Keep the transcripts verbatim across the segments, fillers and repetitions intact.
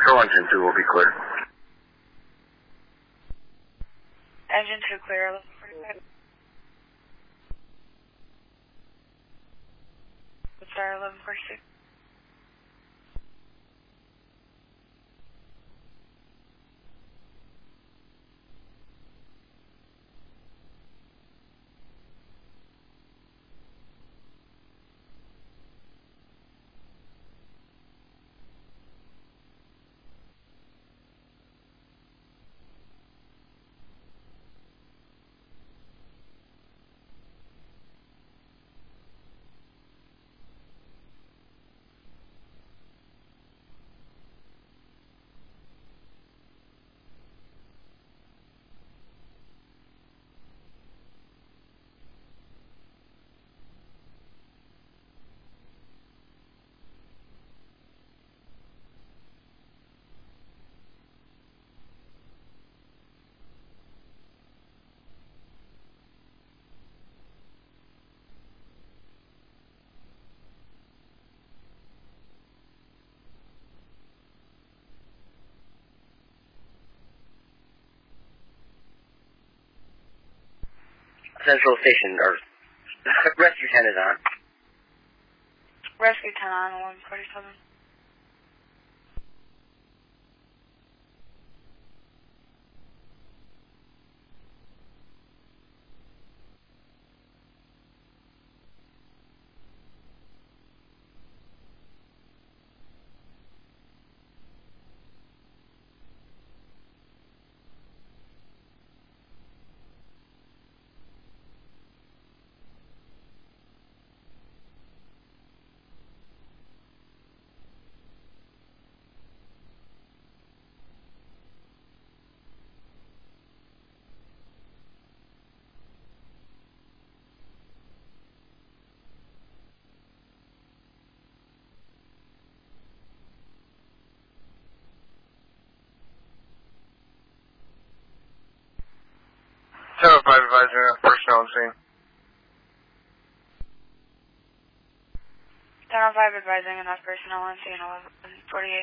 Control engine two will be clear. Engine two clear, eleven forty-five. Star eleven forty-six. Central Station, or Rescue ten is on. Rescue ten on, eleven forty-seven. ten oh five advising on personnel on scene. ten oh five advising enough personnel on scene, eleven forty-eight.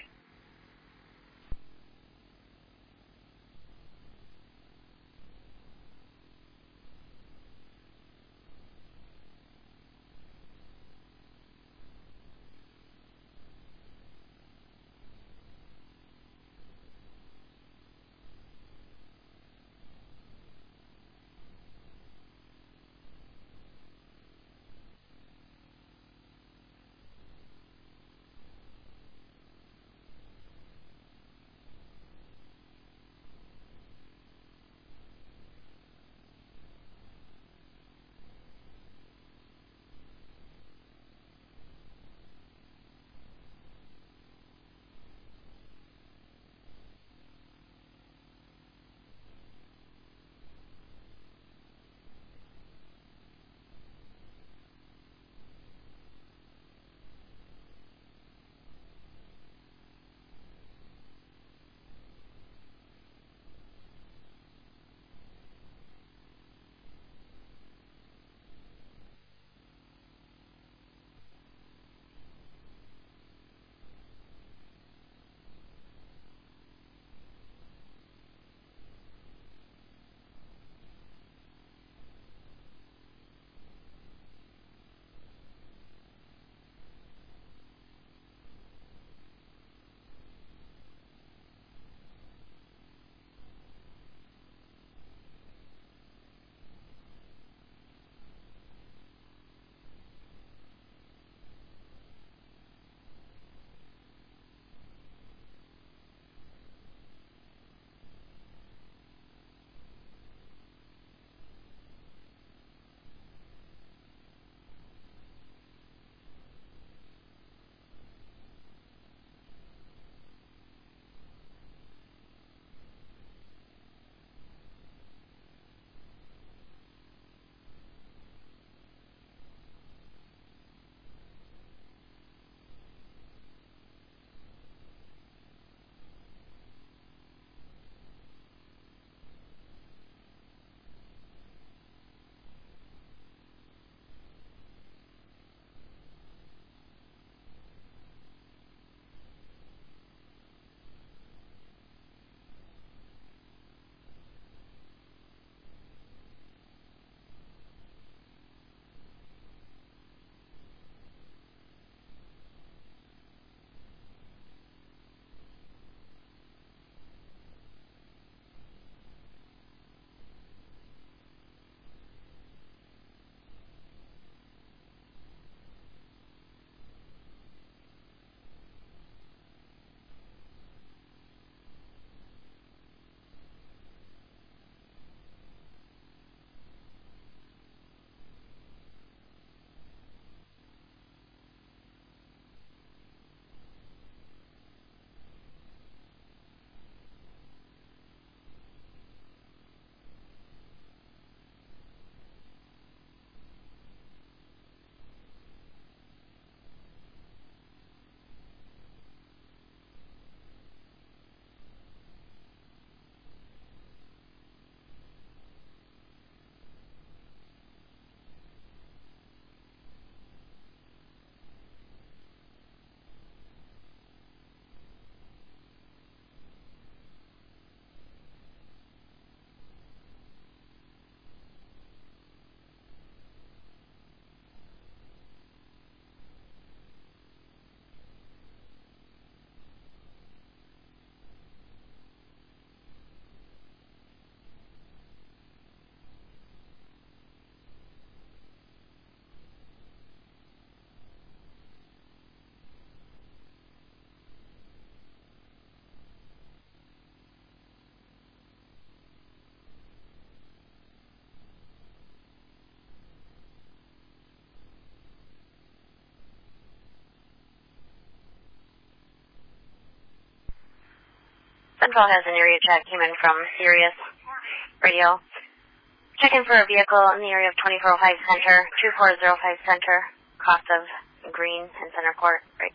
Central has an area check, came in from Sirius Radio. Checking for a vehicle in the area of twenty-four oh five Center, two four oh five Center, cross of Green and Center Court. Break.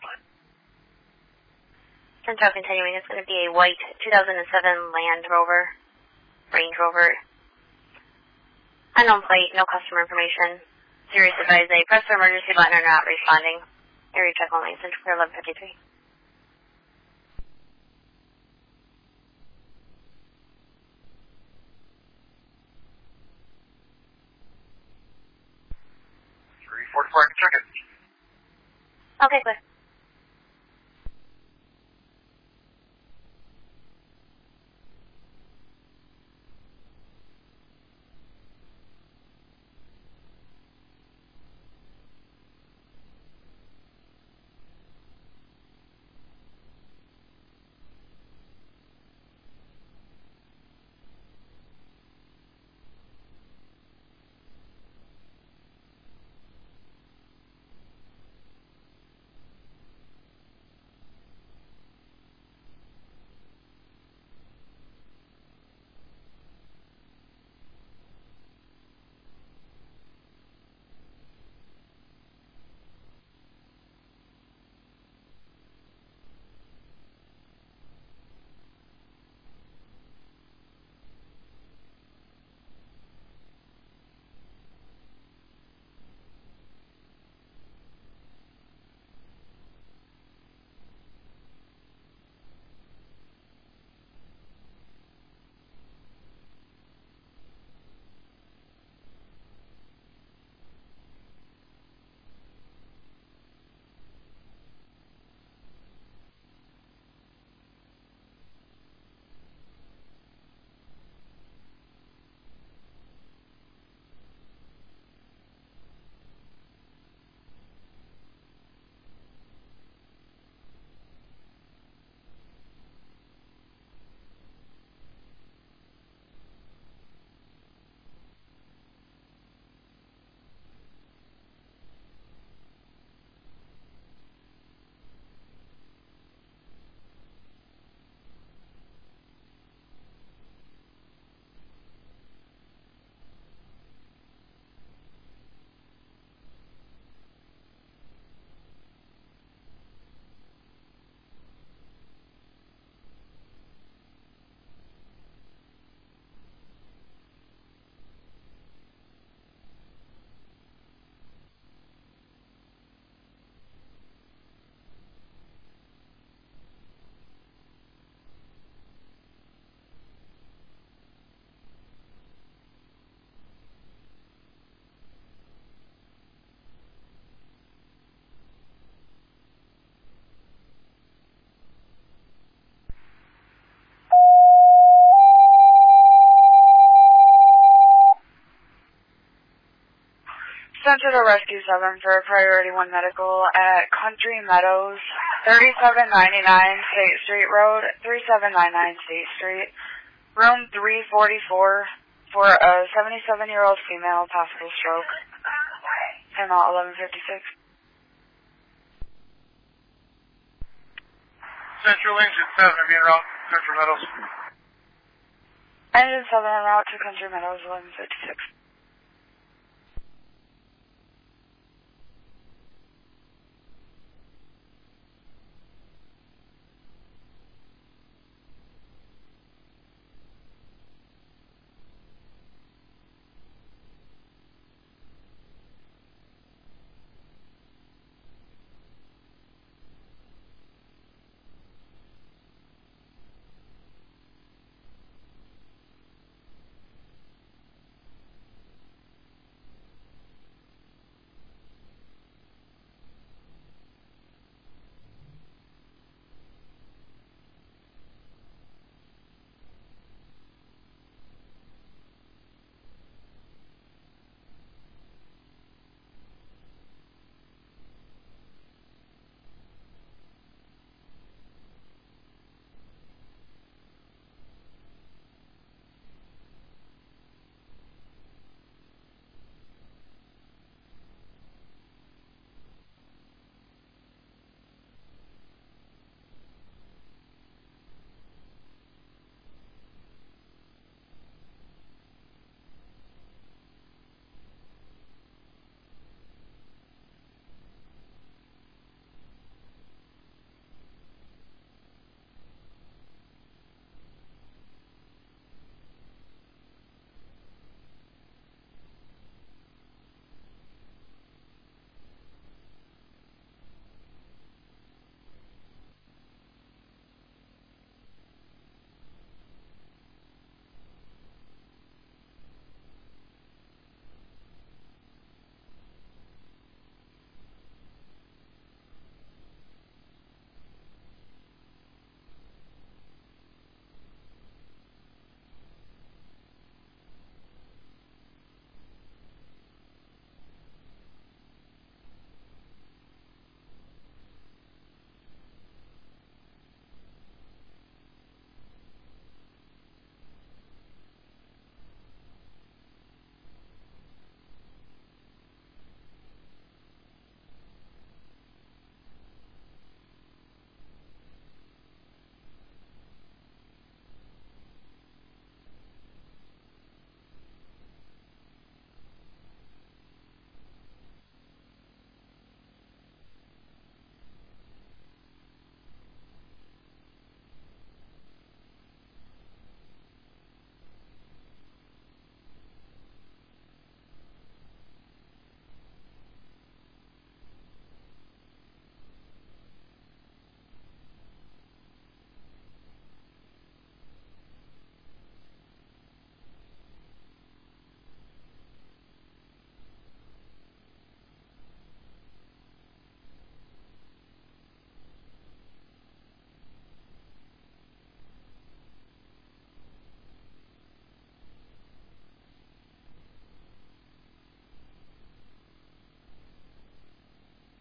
Central continuing, it's going to be a white two thousand seven Land Rover, Range Rover. Unknown plate, no customer information. Sirius advised they press the emergency button or not responding. Area check only, Central Clear eleven fifty-three. three forty-four, I can check it. Okay, clear. Center to Rescue seven for Priority one Medical at Country Meadows, thirty-seven ninety-nine State Street Road, thirty-seven ninety-nine State Street, room three forty-four for a seventy-seven-year-old female, possible stroke. Panel eleven fifty-six. Central Engine seven, being route Country Meadows. Engine seven en route to Country Meadows, eleven fifty-six.